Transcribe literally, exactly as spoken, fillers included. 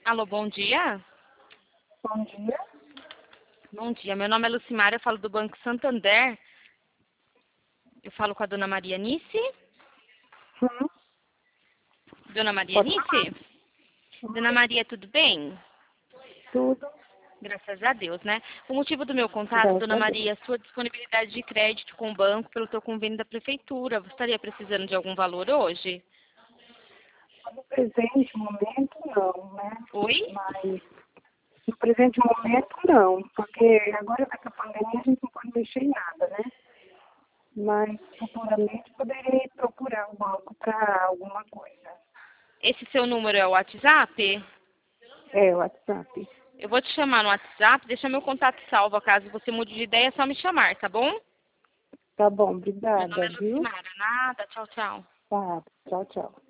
Alô, bom dia. Bom dia. Bom dia, meu nome é Lucimara, eu falo do Banco Santander. Eu falo com a dona Maria Nice. Sim, Dona Maria pode falar. Nice? Dona Maria, tudo bem? Tudo. Graças a Deus, né? O motivo do meu contato, Graças dona a Deus. Maria, é sua disponibilidade de crédito com o banco pelo teu convênio da prefeitura. Você estaria precisando de algum valor hoje? No presente momento, não, né? Oi? Mas no presente momento, não. Porque agora com a pandemia a gente não pode mexer em nada, né? Mas futuramente poderia procurar o banco para alguma coisa. Esse seu número é o WhatsApp? É, o WhatsApp. Eu vou te chamar no WhatsApp, deixa meu contato salvo. Caso você mude de ideia, é só me chamar, tá bom? Tá bom, Meu nome obrigada, é viu? Lucimara. Nada, tchau, tchau. Tá, tchau, tchau.